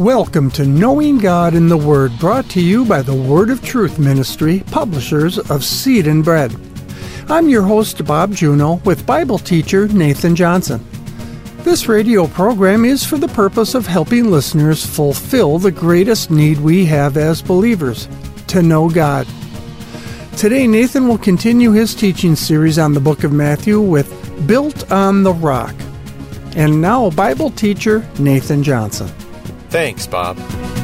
Welcome to Knowing God in the Word, brought to you by the Word of Truth Ministry, publishers of Seed and Bread. I'm your host, Bob Juneau, with Bible teacher Nathan Johnson. This radio program is for the purpose of helping listeners fulfill the greatest need we have as believers, to know God. Today, Nathan will continue his teaching series on the book of Matthew with Built on the Rock. And now, Bible teacher Nathan Johnson. Thanks, Bob.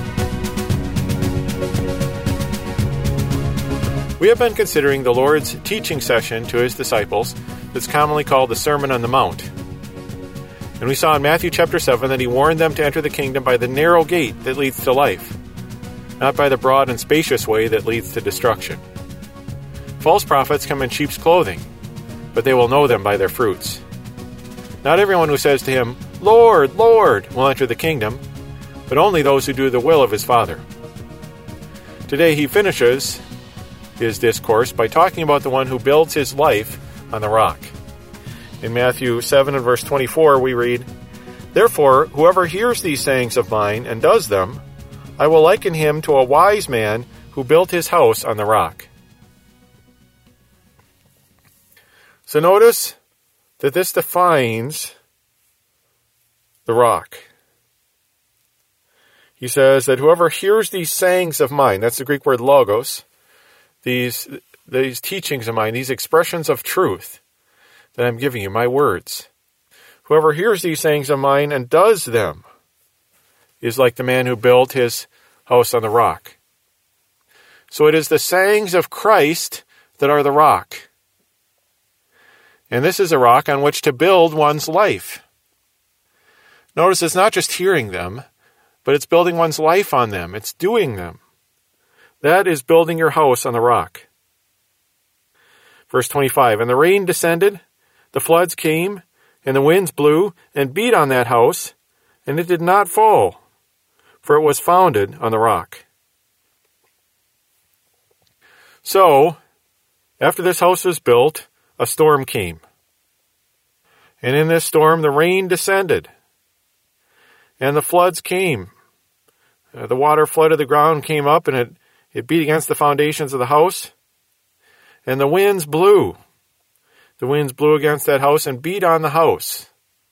We have been considering the Lord's teaching session to his disciples that's commonly called the Sermon on the Mount. And we saw in Matthew chapter 7 that he warned them to enter the kingdom by the narrow gate that leads to life, not by the broad and spacious way that leads to destruction. False prophets come in sheep's clothing, but they will know them by their fruits. Not everyone who says to him, "Lord, Lord," will enter the kingdom, but only those who do the will of his Father. Today he finishes his discourse by talking about the one who builds his life on the rock. In Matthew 7 and verse 24 we read, "Therefore, whoever hears these sayings of mine and does them, I will liken him to a wise man who built his house on the rock." So notice that this defines the rock. He says that whoever hears these sayings of mine, that's the Greek word logos, these teachings of mine, these expressions of truth that I'm giving you, my words. Whoever hears these sayings of mine and does them is like the man who built his house on the rock. So it is the sayings of Christ that are the rock. And this is a rock on which to build one's life. Notice it's not just hearing them, but it's building one's life on them. It's doing them. That is building your house on the rock. Verse 25, "And the rain descended, the floods came, and the winds blew and beat on that house, and it did not fall, for it was founded on the rock." So, after this house was built, a storm came. And in this storm, the rain descended, and the floods came. The water flooded the ground, came up, and it beat against the foundations of the house. And the winds blew. The winds blew against that house and beat on the house.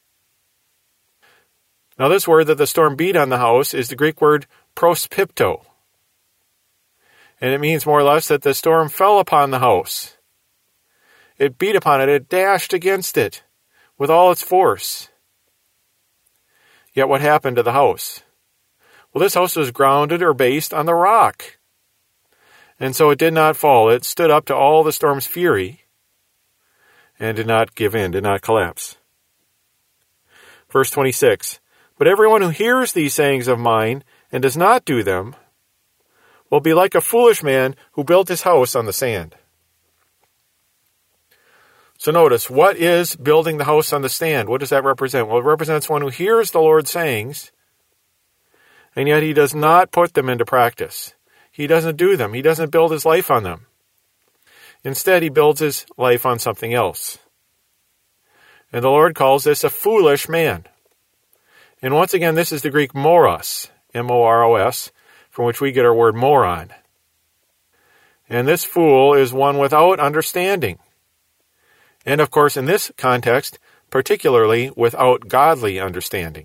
Now this word that the storm beat on the house is the Greek word prospipto. And it means more or less that the storm fell upon the house. It beat upon it. It dashed against it with all its force. Yet what happened to the house? Well, this house was grounded or based on the rock. And so it did not fall. It stood up to all the storm's fury and did not give in, did not collapse. Verse 26, "But everyone who hears these sayings of mine and does not do them will be like a foolish man who built his house on the sand." So notice, what is building the house on the sand? What does that represent? Well, it represents one who hears the Lord's sayings, and yet he does not put them into practice. He doesn't do them. He doesn't build his life on them. Instead, he builds his life on something else. And the Lord calls this a foolish man. And once again, this is the Greek moros, M-O-R-O-S, from which we get our word moron. And this fool is one without understanding. And of course, in this context, particularly without godly understanding.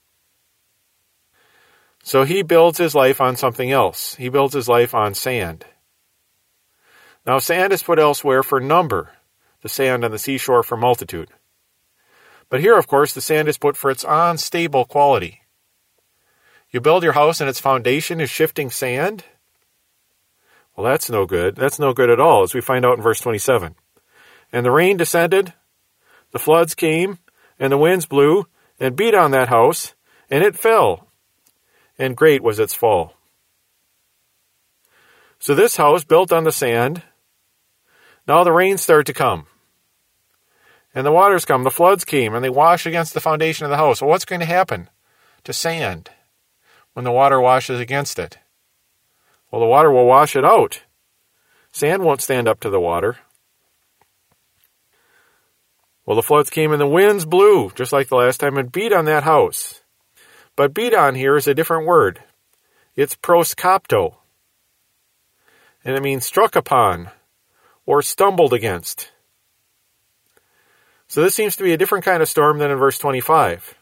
So he builds his life on something else. He builds his life on sand. Now, sand is put elsewhere for number, the sand on the seashore for multitude. But here, of course, the sand is put for its unstable quality. You build your house and its foundation is shifting sand? Well, that's no good. That's no good at all, as we find out in verse 27. "And the rain descended, the floods came, and the winds blew, and beat on that house, and it fell, and great was its fall." So this house built on the sand, now the rains start to come. And the waters come, the floods came, and they wash against the foundation of the house. Well, what's going to happen to sand when the water washes against it? Well, the water will wash it out. Sand won't stand up to the water. Well, the floods came and the winds blew, just like the last time, and beat on that house. But beat on here is a different word. It's proskopto. And it means struck upon or stumbled against. So this seems to be a different kind of storm than in verse 25.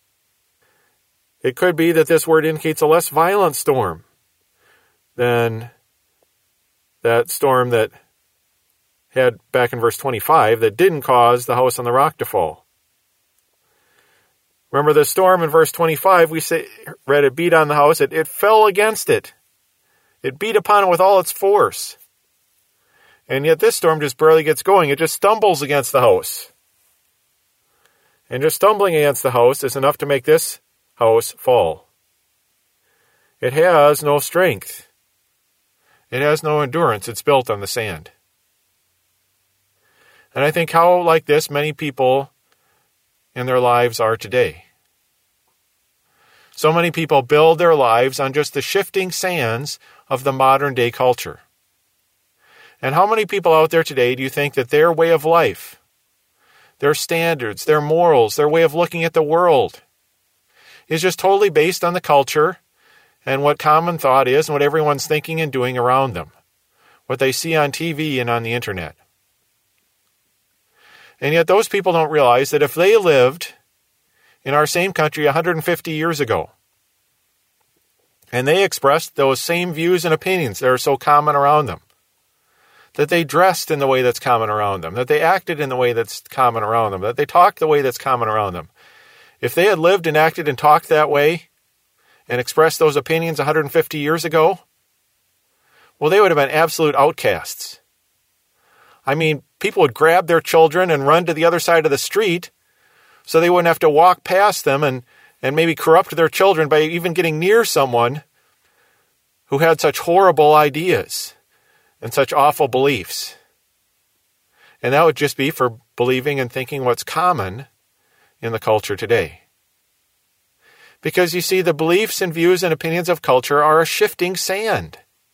It could be that this word indicates a less violent storm than that storm that had back in verse 25 that didn't cause the house on the rock to fall. Remember the storm in verse 25, we read it beat on the house, it fell against it. It beat upon it with all its force. And yet this storm just barely gets going. It just stumbles against the house. And just stumbling against the house is enough to make this house fall. It has no strength. It has no endurance. It's built on the sand. And I think how like this many people in their lives are today. So many people build their lives on just the shifting sands of the modern day culture. And how many people out there today do you think that their way of life, their standards, their morals, their way of looking at the world is just totally based on the culture and what common thought is and what everyone's thinking and doing around them, what they see on TV and on the internet. And yet those people don't realize that if they lived in our same country 150 years ago, and they expressed those same views and opinions that are so common around them, that they dressed in the way that's common around them, that they acted in the way that's common around them, that they talked the way that's common around them. If they had lived and acted and talked that way and expressed those opinions 150 years ago, well, they would have been absolute outcasts. I mean, people would grab their children and run to the other side of the street so they wouldn't have to walk past them and maybe corrupt their children by even getting near someone who had such horrible ideas and such awful beliefs. And that would just be for believing and thinking what's common in the culture today. Because you see, the beliefs and views and opinions of culture are a shifting sand.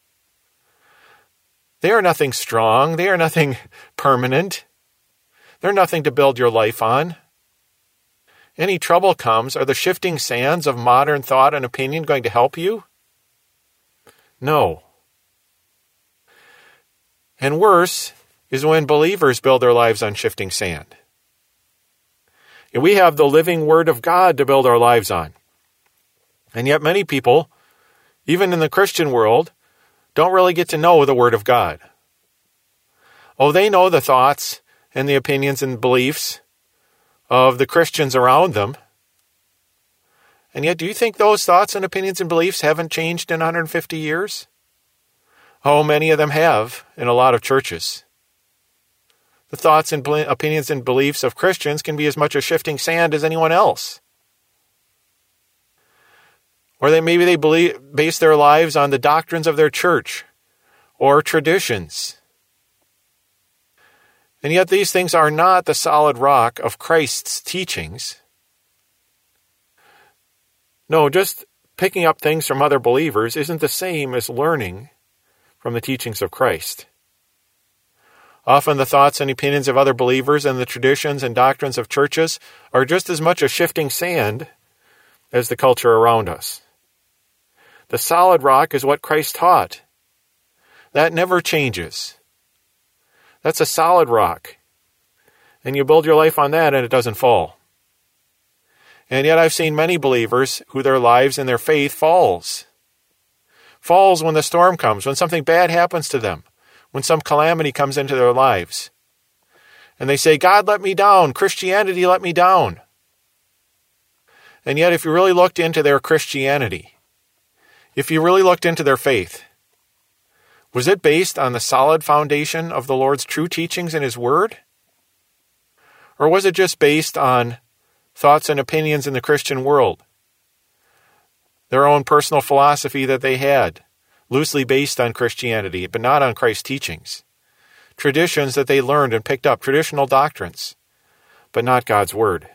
They are nothing strong. They are nothing permanent. They're nothing to build your life on. Any trouble comes, are the shifting sands of modern thought and opinion going to help you? No. And worse is when believers build their lives on shifting sand. And we have the living Word of God to build our lives on. And yet many people, even in the Christian world, don't really get to know the Word of God. Oh, they know the thoughts and the opinions and beliefs of the Christians around them. And yet, do you think those thoughts and opinions and beliefs haven't changed in 150 years? Oh, many of them have in a lot of churches. The thoughts and opinions and beliefs of Christians can be as much a shifting sand as anyone else. Or maybe they base their lives on the doctrines of their church or traditions. And yet these things are not the solid rock of Christ's teachings. No, just picking up things from other believers isn't the same as learning from the teachings of Christ. Often the thoughts and opinions of other believers and the traditions and doctrines of churches are just as much a shifting sand as the culture around us. The solid rock is what Christ taught. That never changes. That's a solid rock. And you build your life on that and it doesn't fall. And yet I've seen many believers who their lives and their faith falls. Falls when the storm comes, when something bad happens to them, when some calamity comes into their lives. And they say, God let me down, Christianity let me down. And yet if you really looked into their Christianity, if you really looked into their faith, was it based on the solid foundation of the Lord's true teachings in His Word? Or was it just based on thoughts and opinions in the Christian world? Their own personal philosophy that they had, loosely based on Christianity, but not on Christ's teachings. Traditions that they learned and picked up, traditional doctrines, but not God's Word.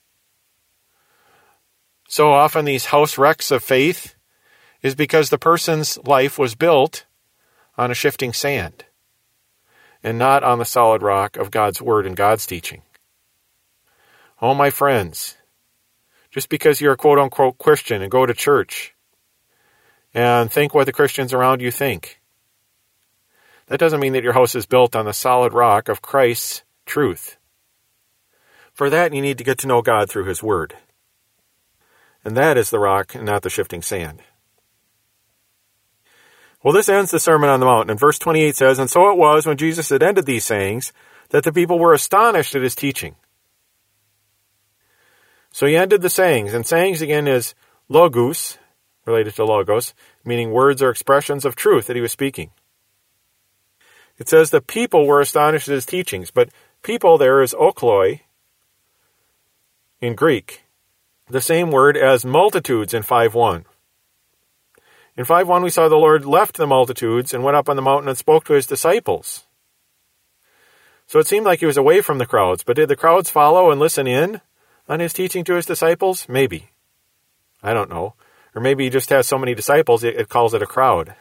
So often these house wrecks of faith is because the person's life was built on a shifting sand and not on the solid rock of God's Word and God's teaching. Oh, my friends, Just because you're a quote-unquote Christian and go to church and think what the Christians around you think. That doesn't mean that your house is built on the solid rock of Christ's truth. For that, you need to get to know God through His Word. And that is the rock and not the shifting sand. Well, this ends the Sermon on the Mount. And verse 28 says, "And so it was, when Jesus had ended these sayings, that the people were astonished at His teaching." So He ended the sayings. And sayings, again, is logos, related to logos, meaning words or expressions of truth that He was speaking. It says the people were astonished at His teachings. But people there is okloi in Greek, the same word as multitudes in 5:1. In 5:1 we saw the Lord left the multitudes and went up on the mountain and spoke to His disciples. So it seemed like He was away from the crowds, but did the crowds follow and listen in on His teaching to His disciples? Maybe. I don't know. Or maybe He just has so many disciples it calls it a crowd.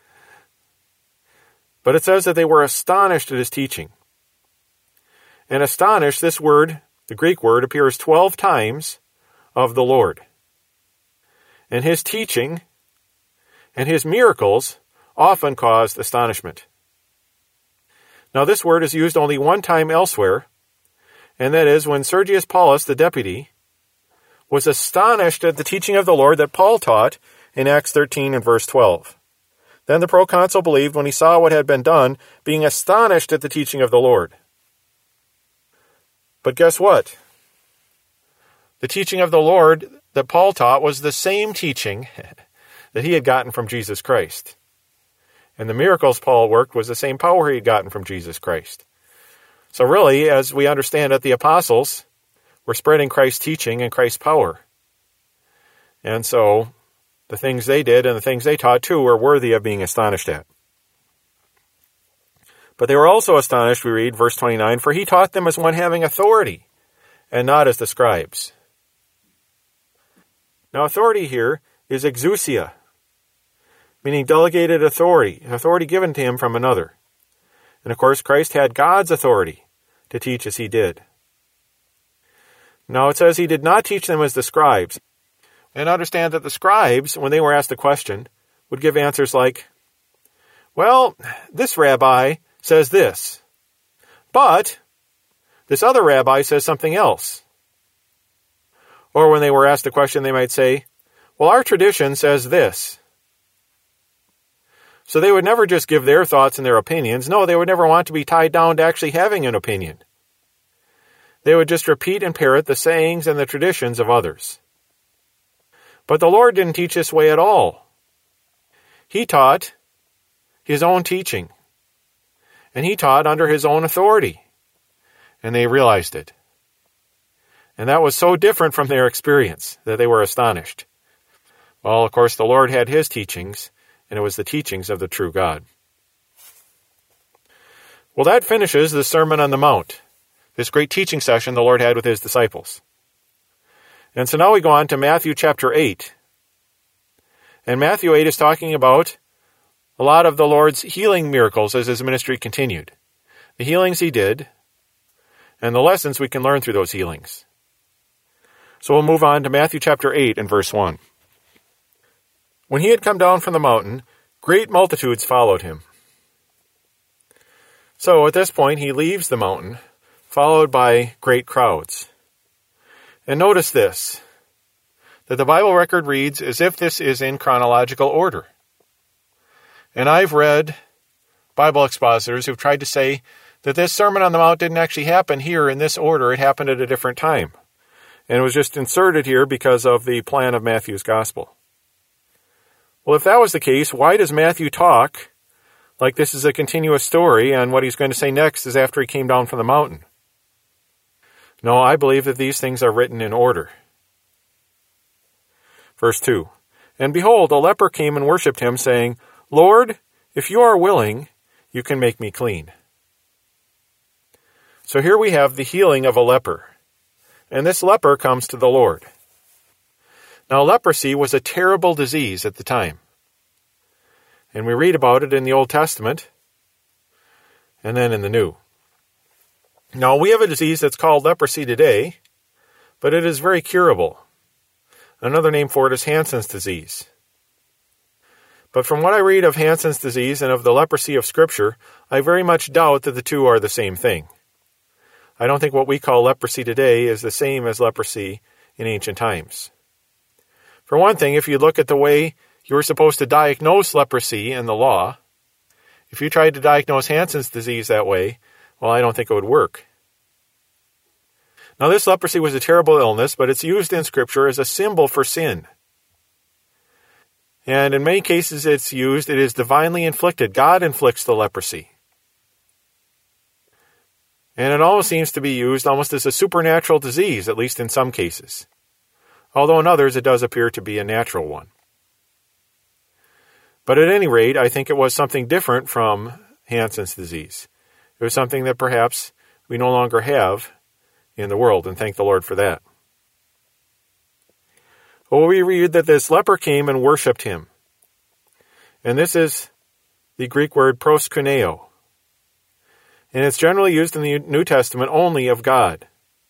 But it says that they were astonished at His teaching. And astonished, this word, the Greek word, appears 12 times of the Lord. And His teaching and His miracles often caused astonishment. Now this word is used only one time elsewhere, and that is when Sergius Paulus, the deputy, was astonished at the teaching of the Lord that Paul taught in Acts 13 and verse 12. Then the proconsul believed when he saw what had been done, being astonished at the teaching of the Lord. But guess what? The teaching of the Lord that Paul taught was the same teaching that he had gotten from Jesus Christ. And the miracles Paul worked was the same power he had gotten from Jesus Christ. So really, as we understand it, the apostles were spreading Christ's teaching and Christ's power. And so the things they did and the things they taught too were worthy of being astonished at. But they were also astonished, we read, verse 29, for He taught them as one having authority, and not as the scribes. Now authority here is exousia, meaning delegated authority given to Him from another. And of course, Christ had God's authority to teach as He did. Now it says He did not teach them as the scribes. And understand that the scribes, when they were asked a question, would give answers like, well, this rabbi says this, but this other rabbi says something else. Or when they were asked a question, they might say, well, our tradition says this. So they would never just give their thoughts and their opinions. No, they would never want to be tied down to actually having an opinion. They would just repeat and parrot the sayings and the traditions of others. But the Lord didn't teach this way at all. He taught His own teaching. And He taught under His own authority. And they realized it. And that was so different from their experience that they were astonished. Well, of course, the Lord had His teachings, and it was the teachings of the true God. Well, that finishes the Sermon on the Mount, this great teaching session the Lord had with His disciples. And so now we go on to Matthew chapter 8. And Matthew 8 is talking about a lot of the Lord's healing miracles as His ministry continued. The healings He did, and the lessons we can learn through those healings. So we'll move on to Matthew chapter 8 and verse 1. When He had come down from the mountain, great multitudes followed Him. So at this point, He leaves the mountain, followed by great crowds. And notice this, that the Bible record reads as if this is in chronological order. And I've read Bible expositors who've tried to say that this Sermon on the Mount didn't actually happen here in this order. It happened at a different time. And it was just inserted here because of the plan of Matthew's gospel. Well, if that was the case, why does Matthew talk like this is a continuous story and what he's going to say next is after he came down from the mountain? No, I believe that these things are written in order. Verse 2, and behold, a leper came and worshipped Him, saying, Lord, if you are willing, you can make me clean. So here we have the healing of a leper. And this leper comes to the Lord. Now, leprosy was a terrible disease at the time. And we read about it in the Old Testament and then in the New. Now, we have a disease that's called leprosy today, but it is very curable. Another name for it is Hansen's disease. But from what I read of Hansen's disease and of the leprosy of Scripture, I very much doubt that the two are the same thing. I don't think what we call leprosy today is the same as leprosy in ancient times. For one thing, if you look at the way you were supposed to diagnose leprosy in the law, if you tried to diagnose Hansen's disease that way, well, I don't think it would work. Now, this leprosy was a terrible illness, but it's used in Scripture as a symbol for sin. And in many cases it is divinely inflicted. God inflicts the leprosy. And it almost seems to be used almost as a supernatural disease, at least in some cases. Although in others it does appear to be a natural one. But at any rate, I think it was something different from Hansen's disease. It was something that perhaps we no longer have in the world, and thank the Lord for that. Well, we read that this leper came and worshipped him. And this is the Greek word proskuneo. And it's generally used in the New Testament only of God.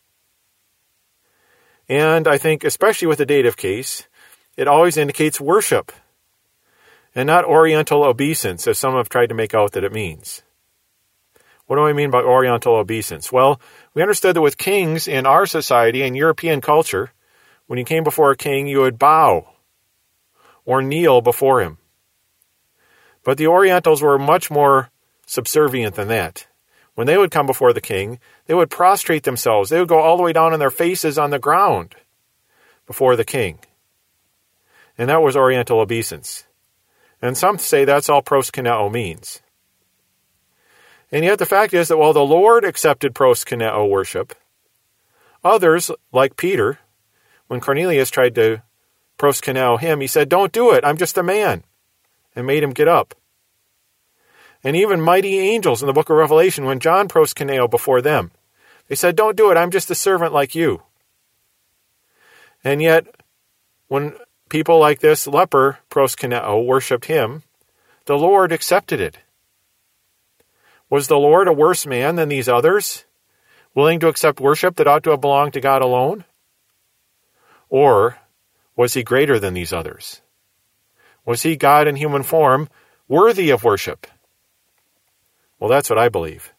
And I think, especially with the dative case, it always indicates worship, and not oriental obeisance, as some have tried to make out that it means. What do I mean by oriental obeisance? Well, we understood that with kings in our society and European culture, when you came before a king, you would bow or kneel before him. But the Orientals were much more subservient than that. When they would come before the king, they would prostrate themselves. They would go all the way down on their faces on the ground before the king. And that was oriental obeisance. And some say that's all proskuneo means. And yet the fact is that while the Lord accepted proskuneo worship, others, like Peter, when Cornelius tried to proskuneo him, he said, "Don't do it, I'm just a man," and made him get up. And even mighty angels in the book of Revelation, when John proskuneo before them, they said, "Don't do it, I'm just a servant like you." And yet, when people like this leper proskuneo worshipped him, the Lord accepted it. Was the Lord a worse man than these others, willing to accept worship that ought to have belonged to God alone? Or was he greater than these others? Was he, God in human form, worthy of worship? Well, that's what I believe.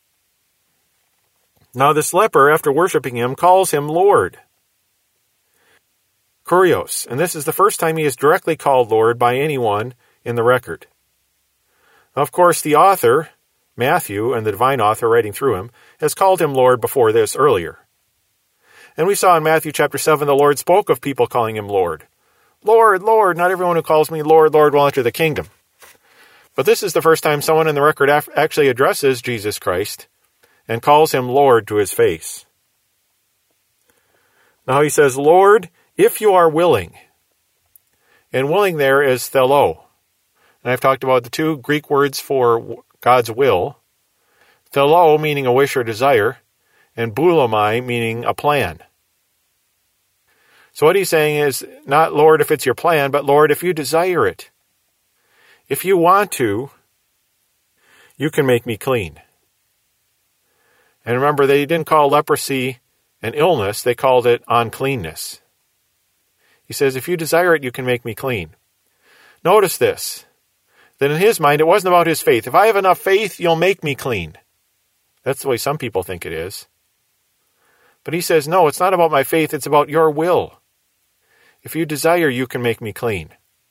Now this leper, after worshiping him, calls him Lord. Kurios, and this is the first time he is directly called Lord by anyone in the record. Of course, the author, Matthew, and the divine author writing through him, has called him Lord before this earlier. And we saw in Matthew chapter 7, the Lord spoke of people calling him Lord. Lord, Lord, not everyone who calls me Lord, Lord will enter the kingdom. But this is the first time someone in the record actually addresses Jesus Christ and calls him Lord to his face. Now he says, "Lord, if you are willing." And willing there is thelo. And I've talked about the two Greek words for God's will. Thelo meaning a wish or desire, and boulomai meaning a plan. So what he's saying is, not Lord if it's your plan, but Lord if you desire it. If you want to, you can make me clean. And remember, they didn't call leprosy an illness, they called it uncleanness. He says, if you desire it, you can make me clean. Notice this, that in his mind, it wasn't about his faith. If I have enough faith, you'll make me clean. That's the way some people think it is. But he says, no, it's not about my faith, it's about your will. If you desire, you can make me clean.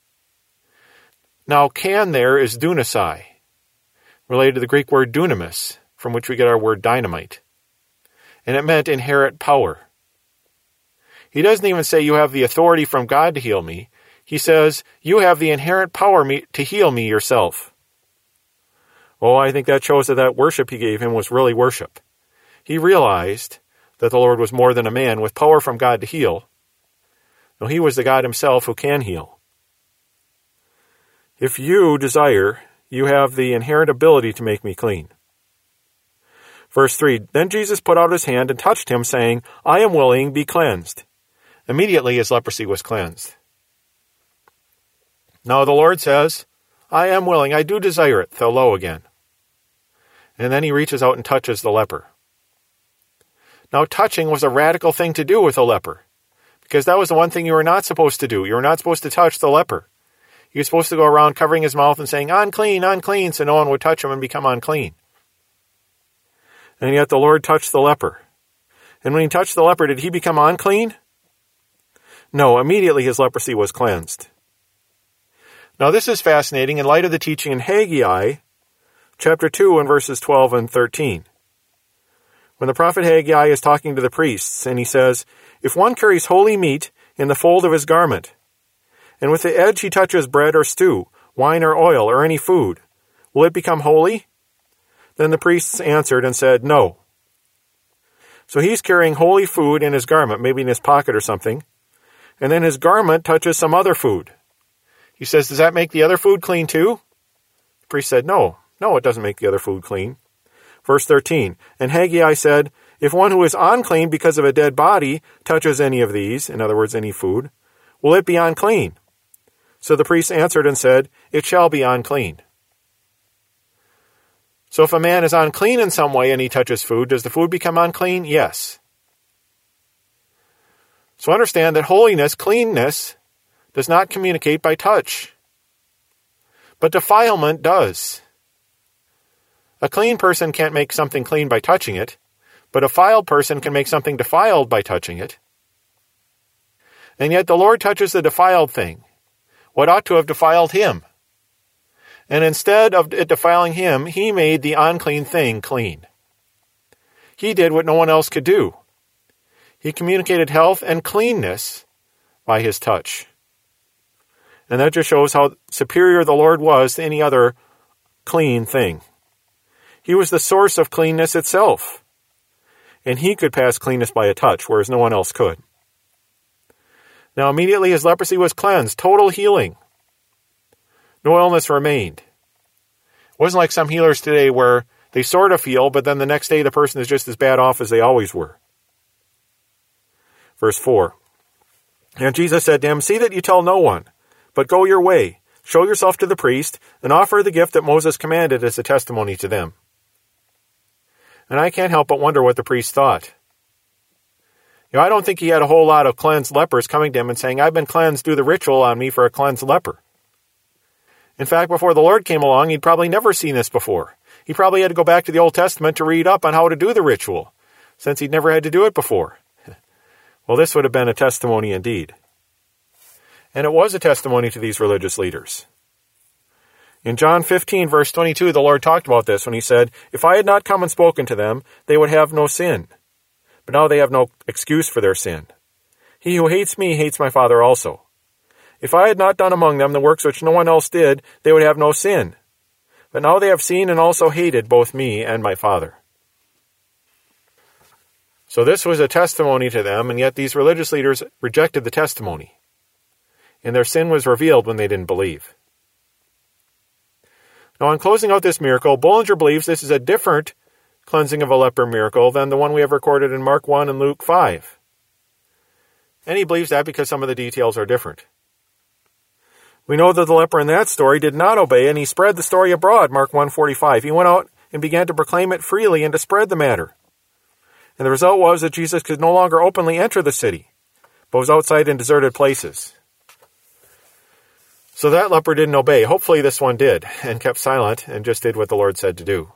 Now, can there is dunasai, related to the Greek word dunamis, from which we get our word dynamite. And it meant inherent power. He doesn't even say you have the authority from God to heal me. He says you have the inherent power to heal me yourself. Oh, I think that shows that worship he gave him was really worship. He realized that the Lord was more than a man with power from God to heal. No, he was the God himself who can heal. If you desire, you have the inherent ability to make me clean. Verse 3, then Jesus put out his hand and touched him, saying, I am willing, be cleansed. Immediately his leprosy was cleansed. Now the Lord says, I am willing, I do desire it, thelo again. And then he reaches out and touches the leper. Now touching was a radical thing to do with a leper, because that was the one thing you were not supposed to do. You were not supposed to touch the leper. He was supposed to go around covering his mouth and saying, unclean, unclean, so no one would touch him and become unclean. And yet the Lord touched the leper. And when he touched the leper, did he become unclean? No, immediately his leprosy was cleansed. Now this is fascinating in light of the teaching in Haggai, chapter 2 and verses 12 and 13. When the prophet Haggai is talking to the priests, and he says, if one carries holy meat in the fold of his garment, and with the edge he touches bread or stew, wine or oil, or any food, will it become holy? Then the priests answered and said, no. So he's carrying holy food in his garment, maybe in his pocket or something, and then his garment touches some other food. He says, does that make the other food clean too? The priest said, no, it doesn't make the other food clean. Verse 13, and Haggai said, if one who is unclean because of a dead body touches any of these, in other words, any food, will it be unclean? So the priest answered and said, it shall be unclean. So if a man is unclean in some way and he touches food, does the food become unclean? Yes. So understand that holiness, cleanness, does not communicate by touch. But defilement does. A clean person can't make something clean by touching it, but a defiled person can make something defiled by touching it. And yet the Lord touches the defiled thing, what ought to have defiled him. And instead of it defiling him, he made the unclean thing clean. He did what no one else could do. He communicated health and cleanness by his touch. And that just shows how superior the Lord was to any other clean thing. He was the source of cleanness itself. And he could pass cleanness by a touch, whereas no one else could. Now immediately his leprosy was cleansed, total healing. No illness remained. It wasn't like some healers today where they sort of heal, but then the next day the person is just as bad off as they always were. Verse 4. And Jesus said to him, see that you tell no one, but go your way, show yourself to the priest, and offer the gift that Moses commanded as a testimony to them. And I can't help but wonder what the priest thought. I don't think he had a whole lot of cleansed lepers coming to him and saying, I've been cleansed, do the ritual on me for a cleansed leper. In fact, before the Lord came along, he'd probably never seen this before. He probably had to go back to the Old Testament to read up on how to do the ritual, since he'd never had to do it before. Well, this would have been a testimony indeed. And it was a testimony to these religious leaders. In John 15, verse 22, the Lord talked about this when he said, if I had not come and spoken to them, they would have no sin. But now they have no excuse for their sin. He who hates me hates my Father also. If I had not done among them the works which no one else did, they would have no sin. But now they have seen and also hated both me and my Father. So this was a testimony to them, and yet these religious leaders rejected the testimony. And their sin was revealed when they didn't believe. Now, in closing out this miracle, Bullinger believes this is a different cleansing of a leper miracle than the one we have recorded in Mark 1 and Luke 5. And he believes that because some of the details are different. We know that the leper in that story did not obey, and he spread the story abroad, Mark 1:45. He went out and began to proclaim it freely and to spread the matter. And the result was that Jesus could no longer openly enter the city, but was outside in deserted places. So that leper didn't obey. Hopefully this one did, and kept silent, and just did what the Lord said to do.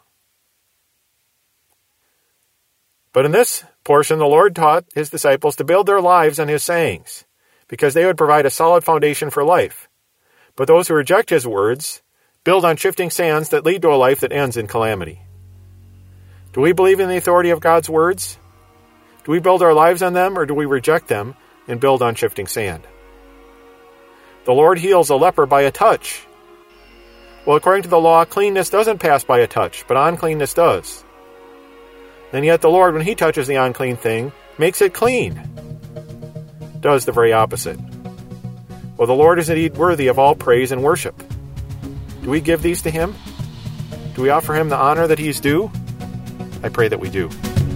But in this portion, the Lord taught his disciples to build their lives on his sayings, because they would provide a solid foundation for life. But those who reject his words build on shifting sands that lead to a life that ends in calamity. Do we believe in the authority of God's words? Do we build our lives on them, or do we reject them and build on shifting sand? The Lord heals a leper by a touch. Well, according to the law, cleanness doesn't pass by a touch, but uncleanness does. And yet the Lord, when he touches the unclean thing, makes it clean. Does the very opposite. Well, the Lord is indeed worthy of all praise and worship. Do we give these to him? Do we offer him the honor that he's due? I pray that we do.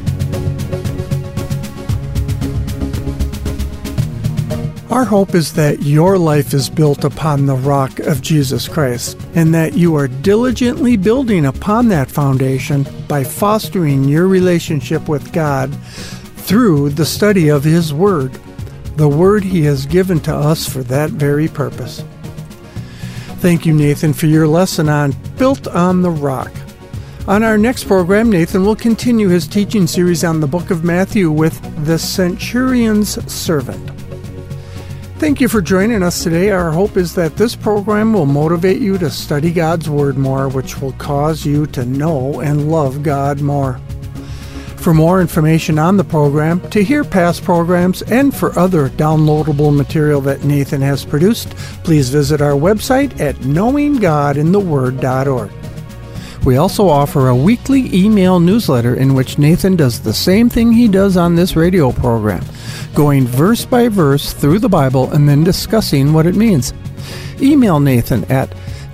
Our hope is that your life is built upon the rock of Jesus Christ, and that you are diligently building upon that foundation by fostering your relationship with God through the study of his Word. the Word He has given to us for that very purpose. Thank you, Nathan, for your lesson on Built on the Rock. On our next program, Nathan will continue his teaching series on the book of Matthew with the Centurion's Servant. Thank you for joining us today. Our hope is that this program will motivate you to study God's Word more, which will cause you to know and love God more. For more information on the program, to hear past programs, and for other downloadable material that Nathan has produced, please visit our website at knowinggodintheword.org. We also offer a weekly email newsletter in which Nathan does the same thing he does on this radio program, going verse by verse through the Bible and then discussing what it means. Email Nathan at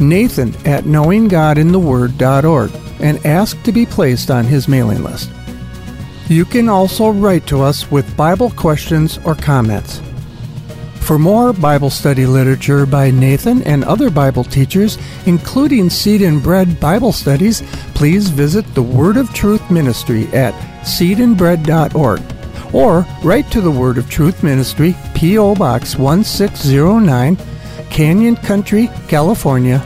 knowinggodintheword.org and ask to be placed on his mailing list. You can also write to us with Bible questions or comments. For more Bible study literature by Nathan and other Bible teachers, including Seed and Bread Bible studies, please visit the Word of Truth Ministry at seedandbread.org or write to the Word of Truth Ministry, P.O. Box 1609, Canyon Country, California,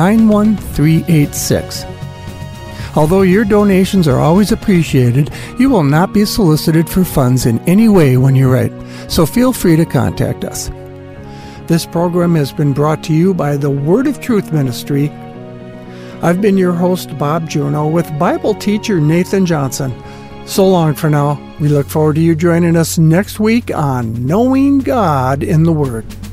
91386. Although your donations are always appreciated, you will not be solicited for funds in any way when you write, so feel free to contact us. This program has been brought to you by the Word of Truth Ministry. I've been your host, Bob Juno, with Bible teacher Nathan Johnson. So long for now. We look forward to you joining us next week on Knowing God in the Word.